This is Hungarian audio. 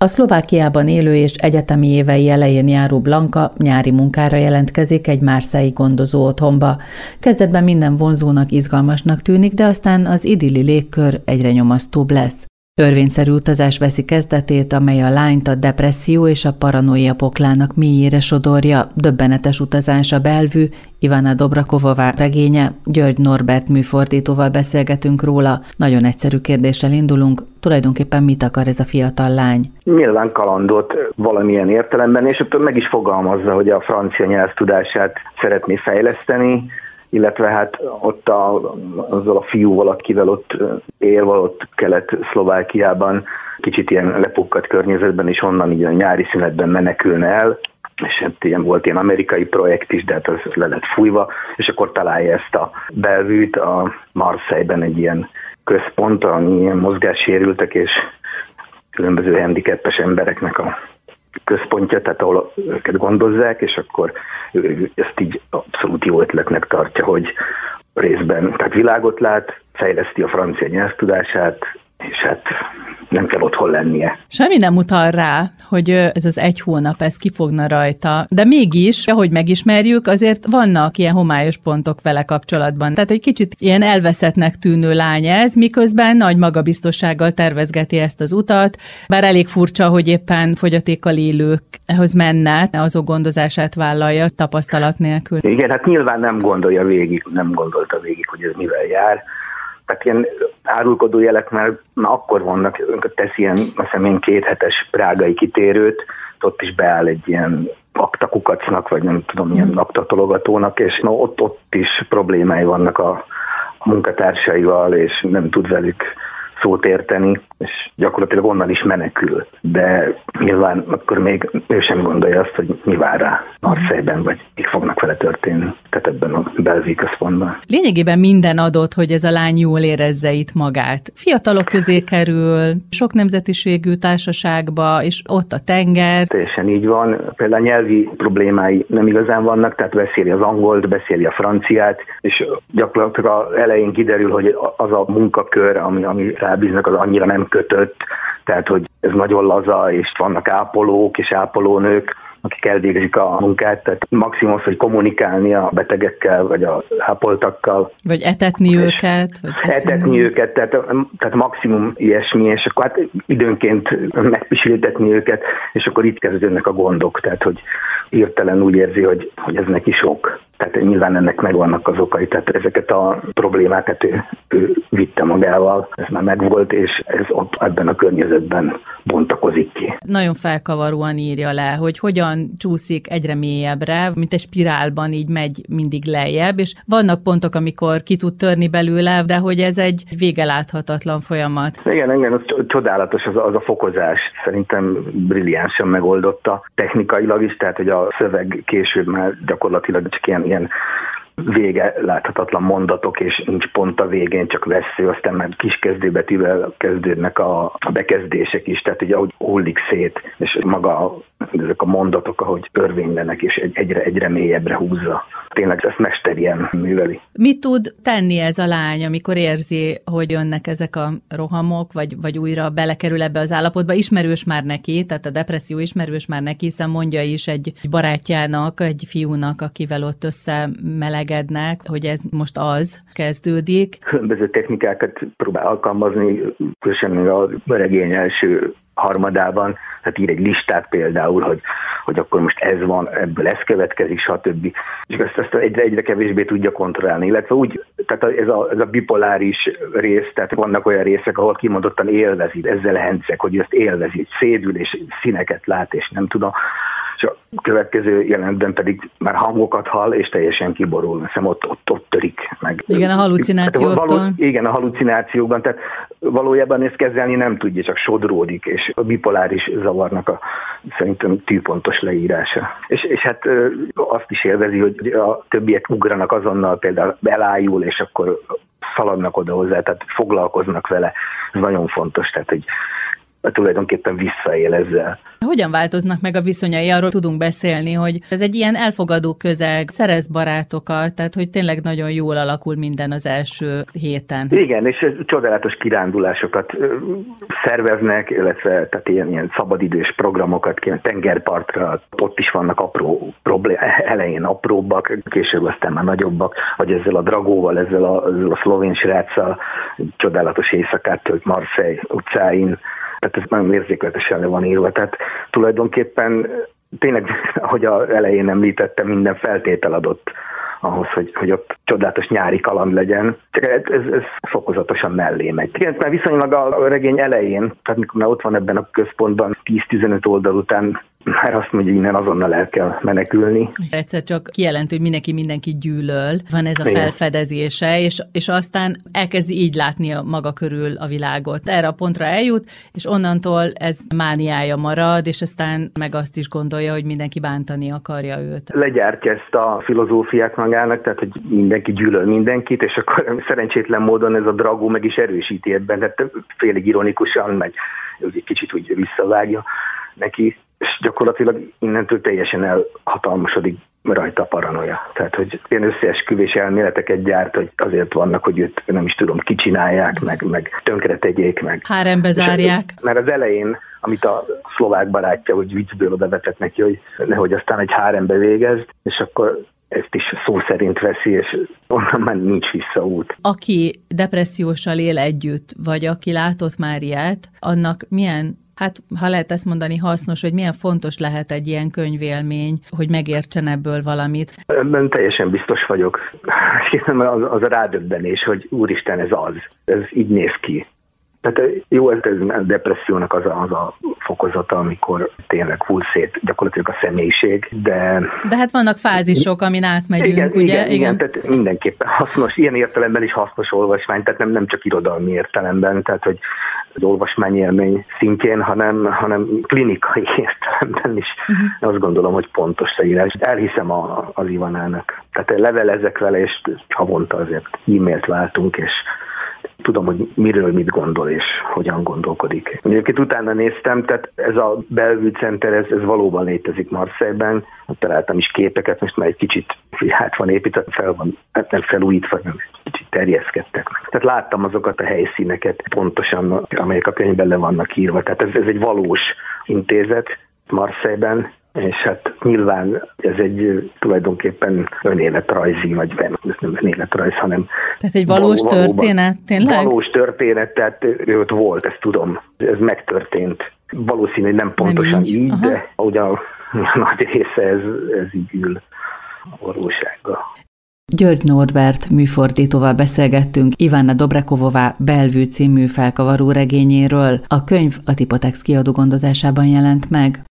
A Szlovákiában élő és egyetemi évei elején járó Blanka nyári munkára jelentkezik egy marseille-i gondozó otthonba. Kezdetben minden vonzónak, izgalmasnak tűnik, de aztán az idilli légkör egyre nyomasztóbb lesz. Örvényszerű utazás veszi kezdetét, amely a lányt a depresszió és a paranoia poklának mélyére sodorja. Döbbenetes utazás a Bellevue, Ivana Dobrakovová regénye, György Norbert műfordítóval beszélgetünk róla. Nagyon egyszerű kérdéssel indulunk. Tulajdonképpen mit akar ez a fiatal lány? Nyilván kalandot valamilyen értelemben, és ott meg is fogalmazza, hogy a francia nyelvtudását szeretné fejleszteni, illetve hát ott azzal a fiúval, akivel ott él, ott Kelet-Szlovákiában, kicsit ilyen lepukkadt környezetben, és onnan így a nyári szünetben menekülne el, és hát volt ilyen amerikai projekt is, de hát az le lett fújva, és akkor találja ezt a Bellevue-t a Marseille-ben egy ilyen központ, ami ilyen mozgássérültek és különböző handicappes embereknek a központja, tehát ahol őket gondozzák, és akkor ő ezt így abszolút jó ötletnek tartja, hogy részben tehát világot lát, fejleszti a francia nyelvtudását, és hát nem kell otthon lennie. Semmi nem utal rá, hogy ez az 1 hónap, ez kifogna rajta, de mégis, ahogy megismerjük, azért vannak ilyen homályos pontok vele kapcsolatban. Tehát egy kicsit ilyen elveszettnek tűnő lány ez, miközben nagy magabiztossággal tervezgeti ezt az utat, bár elég furcsa, hogy éppen fogyatékkal élőkhez menne, azok gondozását vállalja tapasztalat nélkül. Igen, hát nyilván nem gondolta végig, hogy ez mivel jár. Tehát ilyen árulkodó jelek már akkor vannak, tesz ilyen, azt hiszem, ilyen 2 hetes prágai kitérőt, ott is beáll egy ilyen aktakukacnak, vagy nem tudom, ilyen aktatologatónak, és ott is problémái vannak a munkatársaival, és nem tud velük szót érteni, és gyakorlatilag onnan is menekül. De nyilván akkor még ő sem gondolja azt, hogy mi vár rá Marseille-ben, vagy mik fognak vele történni, tehát ebben a Bellevue központban. Lényegében minden adott, hogy ez a lány jól érezze itt magát. Fiatalok közé kerül, sok nemzetiségű társaságba, és ott a tenger. Teljesen így van. Például a nyelvi problémái nem igazán vannak, tehát beszéli az angolt, beszéli a franciát, és gyakorlatilag az elején kiderül, hogy az a munkakör, ami rábíznak, az annyira nem kötött, tehát hogy ez nagyon laza, és vannak ápolók és ápolónők, akik elvégzik a munkát, tehát maximum az, hogy kommunikálni a betegekkel, vagy az ápoltakkal. Vagy etetni őket. Etetni őket, tehát maximum ilyesmi, és akkor hát időnként megpisiltetni őket, és akkor itt kezdődnek a gondok, tehát hogy hirtelen úgy érzi, hogy ez neki sok. Tehát nyilván ennek megvannak az okai, tehát ezeket a problémákat ő vitte magával, ez már megvolt, és ez ott ebben a környezetben bontakozik ki. Nagyon felkavaróan írja le, hogy hogyan csúszik egyre mélyebbre, mint egy spirálban így megy mindig lejjebb, és vannak pontok, amikor ki tud törni belőle, de hogy ez egy végeláthatatlan folyamat. Igen, az csodálatos az a fokozás. Szerintem brilliánsan megoldotta technikailag is, tehát hogy a szöveg később már gyakorlatilag csak ilyen vége láthatatlan mondatok, és nincs pont a végén, csak vessző, aztán már kis kezdőbetűvel kezdődnek a bekezdések is, tehát ugye ahogy hullik szét, és maga ezek a mondatok, ahogy örvénylenek, és egyre mélyebbre húzza. Tényleg ezt mesterien műveli. Mit tud tenni ez a lány, amikor érzi, hogy jönnek ezek a rohamok, vagy újra belekerül ebbe az állapotba? Ismerős már neki, tehát a depresszió ismerős már neki, hiszen mondja is egy barátjának, egy fiúnak, akivel ott összemelegednek, hogy ez most az kezdődik. Különböző technikákat próbál alkalmazni, különösen a regény első harmadában, tehát ír egy listát például, hogy akkor most ez van, ebből ez következik, stb. És ezt egyre kevésbé tudja kontrollálni, illetve úgy, tehát ez a bipoláris rész, tehát vannak olyan részek, ahol kimondottan élvezi, ezzel henceg, hogy ezt élvezi, szédül és színeket lát, és nem tudom. És a következő jelenetben pedig már hangokat hall, és teljesen kiborul. Hiszem ott törik meg. Igen, a halucinációktól. Igen, a halucinációkban, tehát valójában ezt kezelni nem tudja, csak sodródik, és a bipoláris zavarnak szerintem tűpontos leírása. És hát azt is élvezi, hogy a többiek ugranak azonnal, például elájul, és akkor szaladnak oda hozzá, tehát foglalkoznak vele. Ez nagyon fontos, tehát hogy tulajdonképpen visszaél ezzel. Hogyan változnak meg a viszonyai? Arról tudunk beszélni, hogy ez egy ilyen elfogadó közeg, szerez barátokat, tehát hogy tényleg nagyon jól alakul minden az első héten. Igen, és csodálatos kirándulásokat szerveznek, illetve tehát ilyen szabadidős programokat, tengerpartra, ott is vannak apró elején apróbbak, később aztán már nagyobbak, vagy ezzel a Dragóval, ezzel a szlovén sráccal csodálatos éjszakát tölt Marseille utcáin. Tehát ez nagyon érzékletesen le van írva. Tehát tulajdonképpen tényleg, ahogy az elején említettem, minden feltétel adott ahhoz, hogy ott csodálatos nyári kaland legyen. Csak ez fokozatosan mellé megy. Igen, mert viszonylag a regény elején, tehát mikor már ott van ebben a központban 10-15 oldal után, már azt mondja, hogy innen azonnal el kell menekülni. Egyszer csak kijelent, hogy mindenki gyűlöl. Van ez a felfedezése, és aztán elkezdi így látni a maga körül a világot. Erre a pontra eljut, és onnantól ez mániája marad, és aztán meg azt is gondolja, hogy mindenki bántani akarja őt. Legyártja ezt a filozófiát magának, tehát hogy mindenki gyűlöl mindenkit, és akkor szerencsétlen módon ez a Dragó meg is erősíti ebben, tehát félig ironikusan, meg egy kicsit úgy visszavágja neki, és gyakorlatilag innentől teljesen elhatalmasodik rajta a paranoia. Tehát, hogy ilyen összeesküvés elméleteket gyárt, hogy azért vannak, hogy őt nem is tudom, kicsinálják, meg tönkre tegyék, meg. Hárembe zárják. Mert az elején, amit a szlovák barátja, hogy viccből odavetett neki, hogy nehogy aztán egy hárembe végezd, és akkor ezt is szó szerint veszi, és onnan már nincs visszaút. Aki depresszióssal él együtt, vagy aki látott már ilyet, annak milyen, hát ha lehet ezt mondani, hasznos, hogy milyen fontos lehet egy ilyen könyvélmény, hogy megértsen ebből valamit? Ebben teljesen biztos vagyok. Az a rádöbbenés, hogy úristen, ez az. Ez így néz ki. Tehát jó, ez a depressziónak az a fokozata, amikor tényleg hull szét gyakorlatilag a személyiség, de... De hát vannak fázisok, amin átmegyünk, ugye? Igen, tehát mindenképpen hasznos, ilyen értelemben is hasznos olvasmány, tehát nem csak irodalmi értelemben, tehát hogy az olvasmányélmény szintjén, hanem klinikai értelemben is. Azt gondolom, hogy pontos leírás. Elhiszem az Ivanának. Tehát levelezek vele, és havonta azért e-mailt váltunk, és tudom, hogy miről mit gondol és hogyan gondolkodik. Egyébként utána néztem, tehát ez a Bellevue Center, ez valóban létezik Marseille-ben. Találtam is képeket, most már egy kicsit át van építve, nem felújítva, nem kicsit terjeszkedtek. Tehát láttam azokat a helyszíneket pontosan, amelyek a könyvben le vannak írva. Tehát ez egy valós intézet Marseille-ben, és hát nyilván ez egy tulajdonképpen önéletrajzi, vagy nem önéletrajz, hanem... Tehát egy valós történet, tényleg? Valós történet, tehát ő ott volt, ezt tudom. Ez megtörtént. Valószínű, hogy nem pontosan nem így, de ugye a nagy része ez így ül a valósággal. György Norbert műfordítóval beszélgettünk Ivana Dobrekovová Bellevue című felkavaró regényéről. A könyv a Tipotex kiadó gondozásában jelent meg.